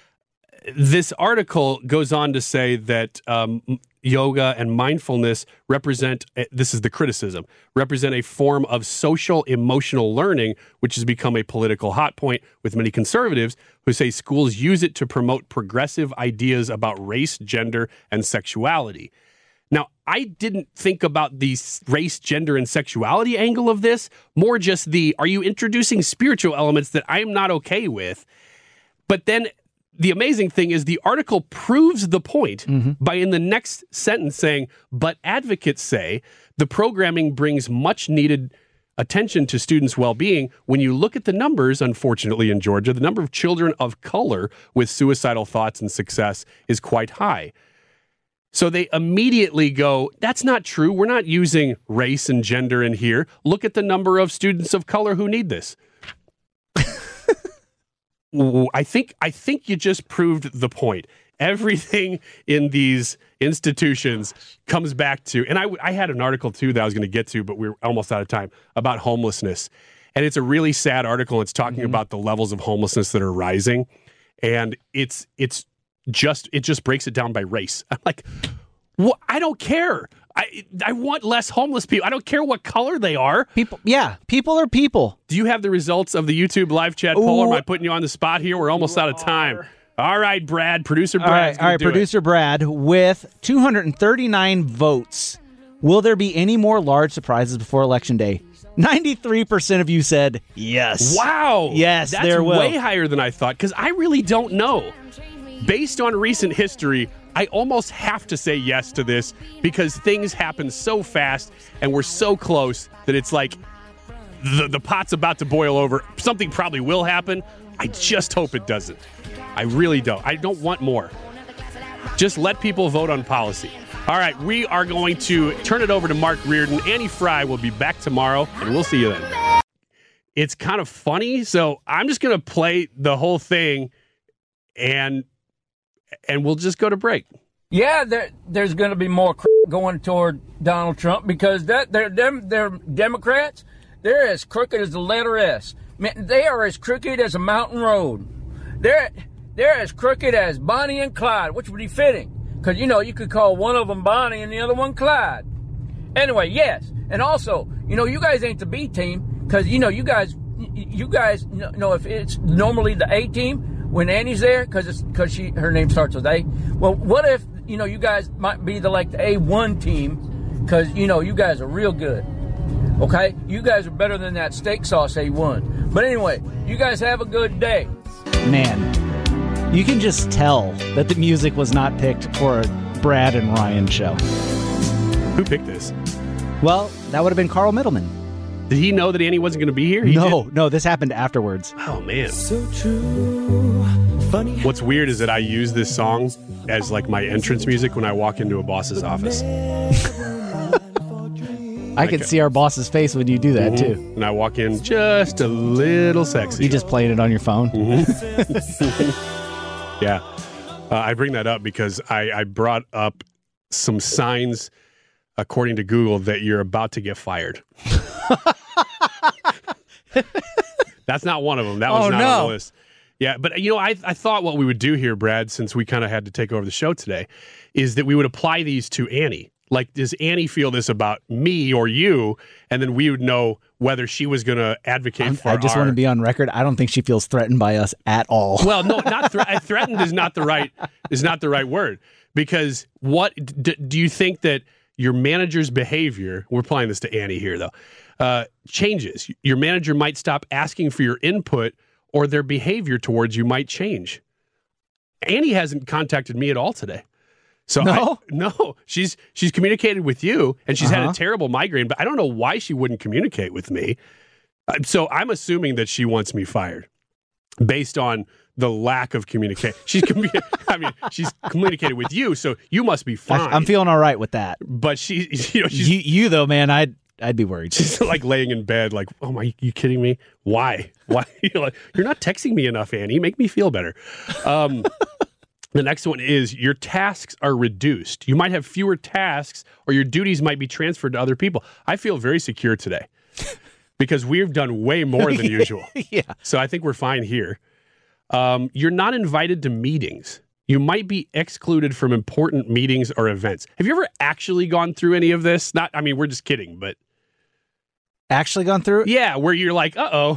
This article goes on to say that um, yoga and mindfulness represent, this is the criticism, represent a form of social emotional learning, which has become a political hot point with many conservatives who say schools use it to promote progressive ideas about race, gender, and sexuality. Now, I didn't think about the race, gender, and sexuality angle of this, more just the, are you introducing spiritual elements that I'm not okay with? But then the amazing thing is the article proves the point mm-hmm. by in the next sentence saying, but advocates say the programming brings much needed attention to students' well-being. When you look at the numbers, unfortunately, in Georgia, the number of children of color with suicidal thoughts and success is quite high. So they immediately go, that's not true. We're not using race and gender in here. Look at the number of students of color who need this. I think I think you just proved the point. Everything in these institutions comes back to, and I, I had an article too that I was going to get to, but we're almost out of time, about homelessness. And it's a really sad article. It's talking mm-hmm. about the levels of homelessness that are rising. And it's it's just, it just breaks it down by race. I'm like, well, I don't care. I I want less homeless people. I don't care what color they are. People, yeah, people are people. Do you have the results of the YouTube live chat poll? Or am I putting you on the spot here? We're almost out of time. All right, Brad, producer Brad. All right, all right producer it. Brad, with two hundred thirty-nine votes, will there be any more large surprises before Election Day? ninety-three percent of you said yes. Wow. Yes, That's there will. way higher than I thought, because I really don't know. Based on recent history, I almost have to say yes to this because things happen so fast and we're so close that it's like the, the pot's about to boil over. Something probably will happen. I just hope it doesn't. I really don't. I don't want more. Just let people vote on policy. All right, we are going to turn it over to Mark Reardon. Annie Fry will be back tomorrow, and we'll see you then. It's kind of funny, so I'm just going to play the whole thing, and and we'll just go to break. Yeah, there, there's going to be more going toward Donald Trump because that they're them they're Democrats. They're as crooked as the letter S. Man, they are as crooked as a mountain road. They're they're as crooked as Bonnie and Clyde, which would be fitting because you know you could call one of them Bonnie and the other one Clyde. Anyway, yes, and also you know you guys ain't the B team because you know you guys you guys know if it's normally the A team. When Annie's there, because it's because she her name starts with A. Well, what if you know you guys might be the like the A one team, because you know you guys are real good. Okay, you guys are better than that steak sauce A one. But anyway, you guys have a good day. Man, you can just tell that the music was not picked for a Brad and Ryan show. Who picked this? Well, that would have been Carl Middleman. Did he know that Annie wasn't going to be here? He no, did? no, this happened afterwards. Oh, man. So true. Funny. What's weird is that I use this song as like my entrance music when I walk into a boss's office. I can see our boss's face when you do that, Mhm. too. And I walk in just a little sexy. You just playing it on your phone? Yeah. Uh, I bring that up because I, I brought up some signs, according to Google, that you're about to get fired. That's not one of them. That was Oh, not no. on the list. Yeah, but you know, I, I thought what we would do here, Brad, since we kind of had to take over the show today, is that we would apply these to Annie. Like, does Annie feel this about me or you? And then we would know whether she was going to advocate I'm- for I just our... want to be on record. I don't think she feels threatened by us at all. Well, no, not thre- threatened is not the right is not the right word, because what d- do you think that your manager's behavior? We're applying this to Annie here, though. Uh, changes. Your manager might stop asking for your input, or their behavior towards you might change. Annie hasn't contacted me at all today. So No? I, no, she's she's communicated with you, and she's had Uh-huh. a terrible migraine, but I don't know why she wouldn't communicate with me. Uh, So I'm assuming that she wants me fired based on the lack of communication. She's commu- I mean, she's communicated with you, so you must be fine. I, I'm feeling all right with that. but she, you know, she's You, you though, man, I'd I'd be worried. She's like laying in bed, like, "Oh my, you kidding me? Why? Why? You're like, you're not texting me enough, Annie. Make me feel better." Um, the next one is your tasks are reduced. You might have fewer tasks, or your duties might be transferred to other people. I feel very secure today because we've done way more than usual. Yeah. So I think we're fine here. Um, you're not invited to meetings. You might be excluded from important meetings or events. Have you ever actually gone through any of this? Not, I mean, we're just kidding, but. Actually gone through? Yeah, where you're like, uh-oh,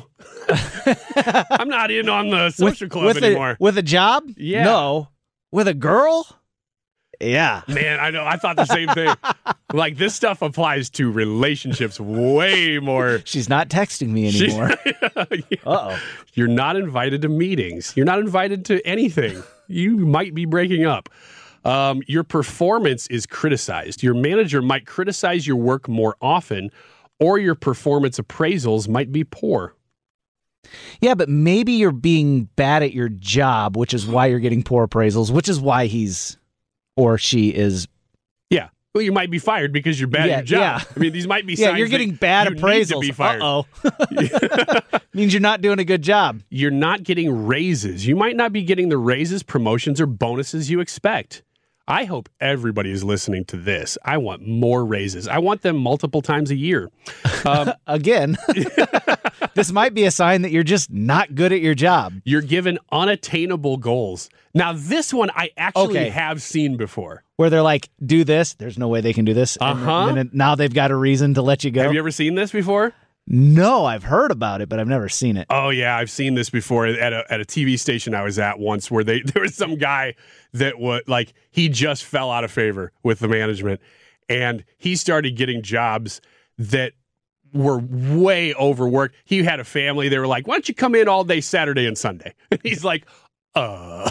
I'm not in on the social club with anymore. A, with a job? Yeah. No. With a girl? Yeah. Man, I know. I thought the same thing. Like, this stuff applies to relationships way more. She's not texting me anymore. Yeah. Uh-oh. You're not invited to meetings. You're not invited to anything. You might be breaking up. Um, your performance is criticized. Your manager might criticize your work more often, or your performance appraisals might be poor. Yeah, but maybe you're being bad at your job, which is why you're getting poor appraisals, which is why he's or she is. Yeah. Well, you might be fired because you're bad Yeah, at your job. yeah. I mean, these might be Yeah, signs you're getting that bad you appraisals. Need to be fired. Uh-oh. Means you're not doing a good job. You're not getting raises. You might not be getting the raises, promotions, or bonuses you expect. I hope everybody is listening to this. I want more raises. I want them multiple times a year. Um, Again, this might be a sign that you're just not good at your job. you're given unattainable goals. Now, this one I actually Okay. have seen before. Where they're like, do this. There's no way they can do this. And then- Uh-huh. then it- now they've got a reason to let you go. Have you ever seen this before? No, I've heard about it, but I've never seen it. Oh yeah, I've seen this before at a at a T V station I was at once, where they there was some guy that was like he just fell out of favor with the management, and he started getting jobs that were way overworked. He had a family. They were like, "Why don't you come in all day Saturday and Sunday?" He's like, "Uh,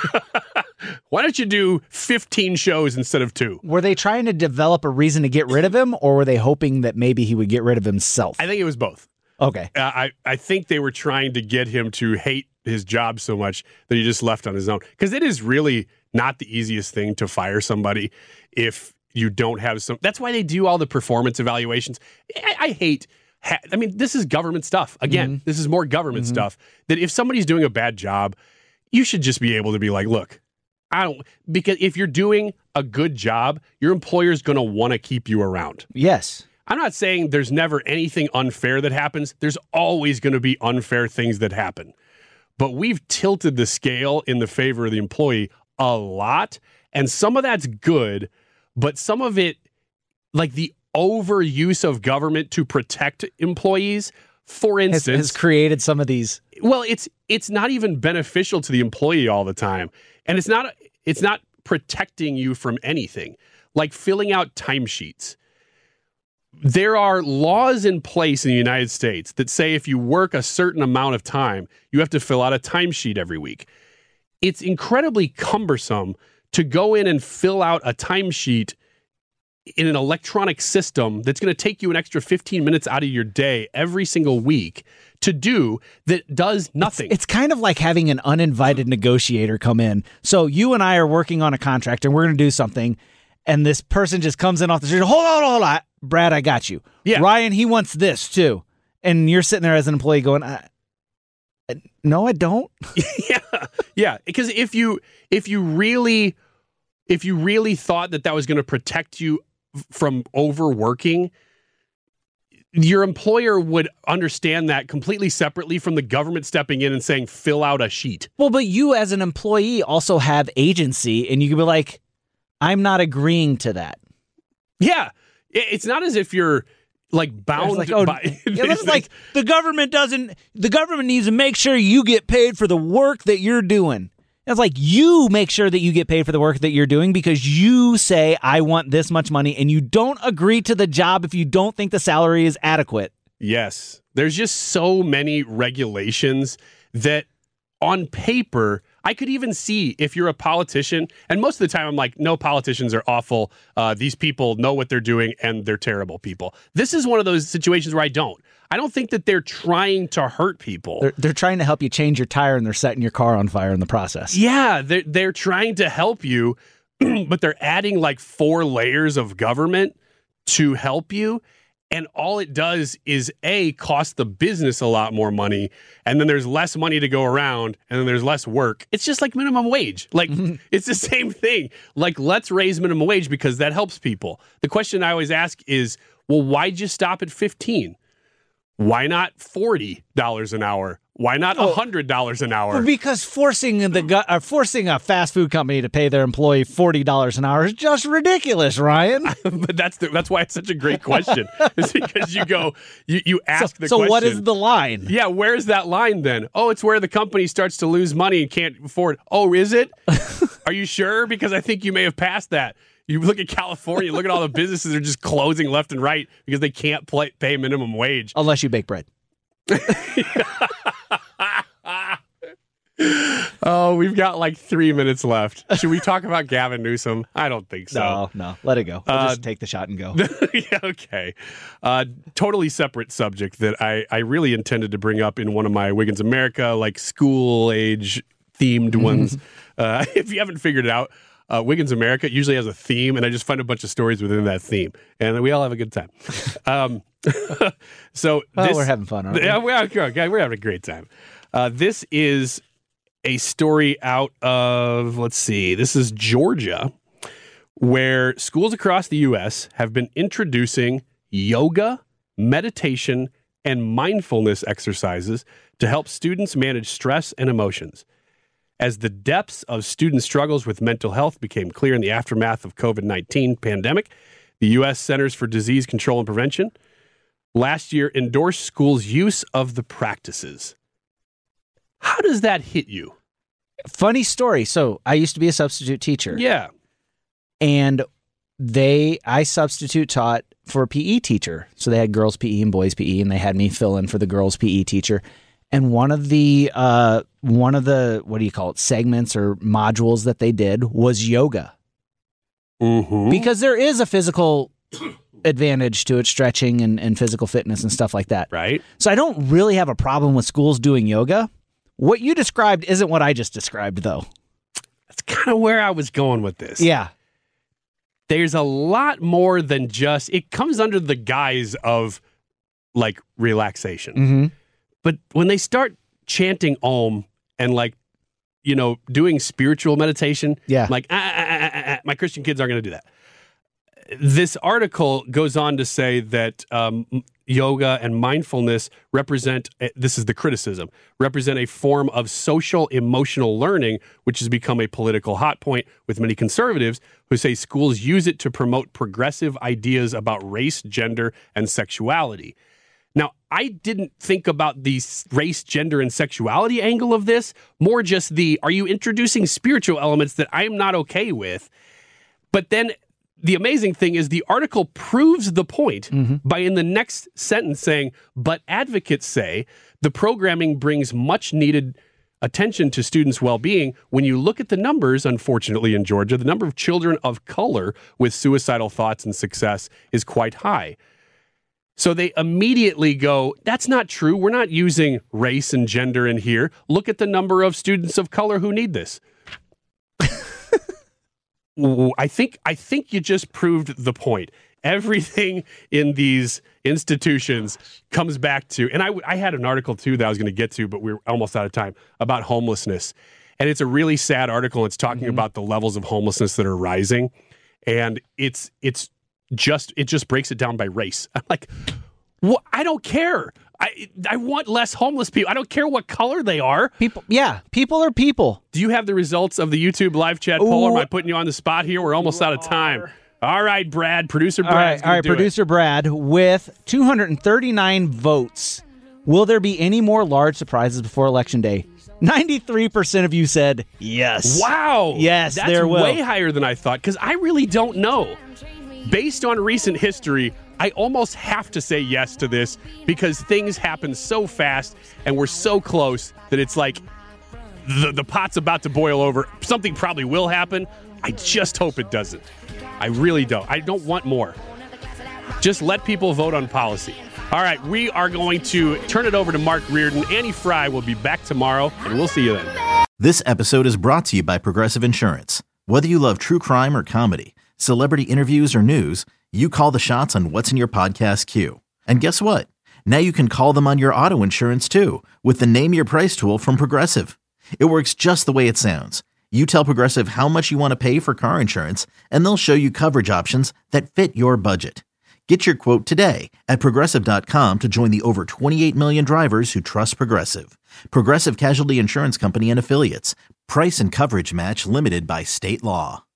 why don't you do fifteen shows instead of two?" Were they trying to develop a reason to get rid of him, or were they hoping that maybe he would get rid of himself? I think it was both. Okay. Uh, I, I think they were trying to get him to hate his job so much that he just left on his own. Because it is really not the easiest thing to fire somebody if you don't have some. That's why they do all the performance evaluations. I, I hate. Ha- I mean, this is government stuff. Again, Mm-hmm. this is more government mm-hmm. stuff. That if somebody's doing a bad job, you should just be able to be like, look, I don't. Because if you're doing a good job, your employer's going to want to keep you around. Yes. I'm not saying there's never anything unfair that happens. There's always going to be unfair things that happen. But we've tilted the scale in the favor of the employee a lot. And some of that's good, but some of it, like the overuse of government to protect employees, for Has, instance, has created some of these. well, it's it's not even beneficial to the employee all the time. And it's not it's not protecting you from anything. Like filling out timesheets. There are laws in place in the United States that say if you work a certain amount of time, you have to fill out a timesheet every week. It's incredibly cumbersome to go in and fill out a timesheet in an electronic system that's going to take you an extra fifteen minutes out of your day every single week to do that does nothing. It's, it's kind of like having an uninvited negotiator come in. So you and I are working on a contract and we're going to do something, and this person just comes in off the street. Hold on, hold on. Brad, I got you. Yeah. Ryan, he wants this too. And you're sitting there as an employee going, I, no, I don't. yeah. Yeah. Because if you, if you really, if you really thought that that was going to protect you from overworking, your employer would understand that completely separately from the government stepping in and saying, fill out a sheet. Well, but you as an employee also have agency, and you can be like, I'm not agreeing to that. Yeah. It's not as if you're like bound like, oh, by yeah, it's like the government doesn't, the government needs to make sure you get paid for the work that you're doing. It's like you make sure that you get paid for the work that you're doing because you say, I want this much money, and you don't agree to the job if you don't think the salary is adequate. Yes. There's just so many regulations that on paper, I could even see if you're a politician, and most of the time I'm like, no, politicians are awful. Uh, these people know what they're doing, and they're terrible people. This is one of those situations where I don't. I don't think that they're trying to hurt people. They're, they're trying to help you change your tire, and they're setting your car on fire in the process. Yeah, they're, they're trying to help you, but they're adding like four layers of government to help you. And all it does is, A, cost the business a lot more money, and then there's less money to go around, and then there's less work. It's just like minimum wage. Like, it's the same thing. Like, let's raise minimum wage because that helps people. The question I always ask is, well, why'd you stop at fifteen? Why not forty dollars an hour? Why not one hundred dollars an hour? Because forcing the gu- uh, forcing a fast food company to pay their employee forty dollars an hour is just ridiculous, Ryan. But that's the, that's why it's such a great question. It's because you go, you, you ask so, the so question. So what is the line? Yeah, where's that line then? Oh, it's where the company starts to lose money and can't afford. Oh, is it? Are you sure? Because I think you may have passed that. You look at California, look at all the businesses that are just closing left and right because they can't play, pay minimum wage. Unless you bake bread. Oh, we've got like three minutes left. Should we talk about Gavin Newsom? I don't think so. No, no. Let it go. We'll Uh, just take the shot and go. Yeah, okay. Uh, totally separate subject that I, I really intended to bring up in one of my Wiggins America, like school age themed ones. Uh, if you haven't figured it out, uh, Wiggins America usually has a theme, and I just find a bunch of stories within that theme, and we all have a good time. Um, so Oh, this, we're having fun, aren't we? Yeah, we're, okay, we're having a great time. Uh, this is a story out of, let's see, this is Georgia, where schools across the U S have been introducing yoga, meditation, and mindfulness exercises to help students manage stress and emotions. As the depths of student struggles with mental health became clear in the aftermath of covid nineteen pandemic, the U S Centers for Disease Control and Prevention last year endorsed schools' use of the practices. How does that hit you? Funny story. So I used to be a substitute teacher. Yeah. And they, I substitute taught for a P E teacher. So they had girls P E and boys P E, and they had me fill in for the girls P E teacher. And one of the, uh, one of the, what do you call it, segments or modules that they did was yoga. Mm-hmm. Because there is a physical advantage to it, stretching and, and physical fitness and stuff like that. Right. So I don't really have a problem with schools doing yoga. What you described isn't what I just described, though. That's kind of where I was going with this. Yeah. There's a lot more than just, it comes under the guise of like relaxation. Mm-hmm. But when they start chanting Om and like, you know, doing spiritual meditation, Yeah. I'm like, ah, ah, ah, ah, ah, my Christian kids aren't going to do that. This article goes on to say that um, yoga and mindfulness represent, this is the criticism, represent a form of social emotional learning, which has become a political hot point with many conservatives who say schools use it to promote progressive ideas about race, gender, and sexuality. Now, I didn't think about the race, gender, and sexuality angle of this, more just the, are you introducing spiritual elements that I'm not okay with? But then the amazing thing is the article proves the point mm-hmm. by in the next sentence saying, but advocates say the programming brings much needed attention to students' well-being. When you look at the numbers, unfortunately, in Georgia, the number of children of color with suicidal thoughts and success is quite high. So they immediately go, that's not true. We're not using race and gender in here. Look at the number of students of color who need this. I think I think you just proved the point. Everything in these institutions comes back to, and I, I had an article too that I was going to get to, but we're almost out of time, about homelessness. And it's a really sad article. It's talking mm-hmm. about the levels of homelessness that are rising. And it's it's just, it just breaks it down by race. I'm like, well, I don't care. I I want less homeless people. I don't care what color they are. People, yeah, people are people. Do you have the results of the YouTube live chat poll? Or am I putting you on the spot here? We're almost out of time. All right, Brad, producer Brad. All right, all right producer it. Brad, with two hundred thirty-nine votes, will there be any more large surprises before Election Day? ninety-three percent of you said yes. Wow. Yes, That's there will. way higher than I thought, because I really don't know. Based on recent history, I almost have to say yes to this because things happen so fast and we're so close that it's like the, the pot's about to boil over. Something probably will happen. I just hope it doesn't. I really don't. I don't want more. Just let people vote on policy. All right, we are going to turn it over to Mark Reardon. Annie Fry will be back tomorrow, and we'll see you then. This episode is brought to you by Progressive Insurance. Whether you love true crime or comedy, celebrity interviews or news, you call the shots on what's in your podcast queue. And guess what? Now you can call them on your auto insurance too with the Name Your Price tool from Progressive. It works just the way it sounds. You tell Progressive how much you want to pay for car insurance, and they'll show you coverage options that fit your budget. Get your quote today at Progressive dot com to join the over twenty-eight million drivers who trust Progressive. Progressive Casualty Insurance Company and Affiliates. Price and coverage match limited by state law.